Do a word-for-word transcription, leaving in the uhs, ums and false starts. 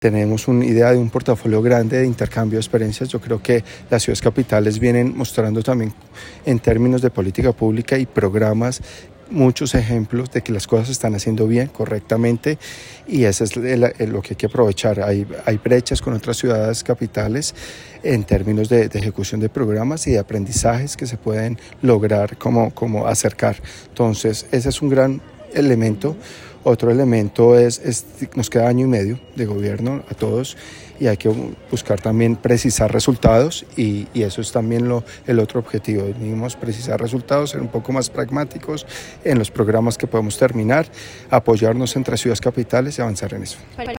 Tenemos una idea de un portafolio grande de intercambio de experiencias. Yo creo que las ciudades capitales vienen mostrando también en términos de política pública y programas muchos ejemplos de que las cosas se están haciendo bien, correctamente, y eso es lo que hay que aprovechar. Hay, hay brechas con otras ciudades capitales en términos de, de ejecución de programas y de aprendizajes que se pueden lograr como, como acercar. Entonces, ese es un gran elemento. Otro elemento es, es, nos queda año y medio de gobierno a todos y hay que buscar también precisar resultados y, y eso es también lo, el otro objetivo. Debemos precisar resultados, ser un poco más pragmáticos en los programas que podemos terminar, apoyarnos entre ciudades capitales y avanzar en eso.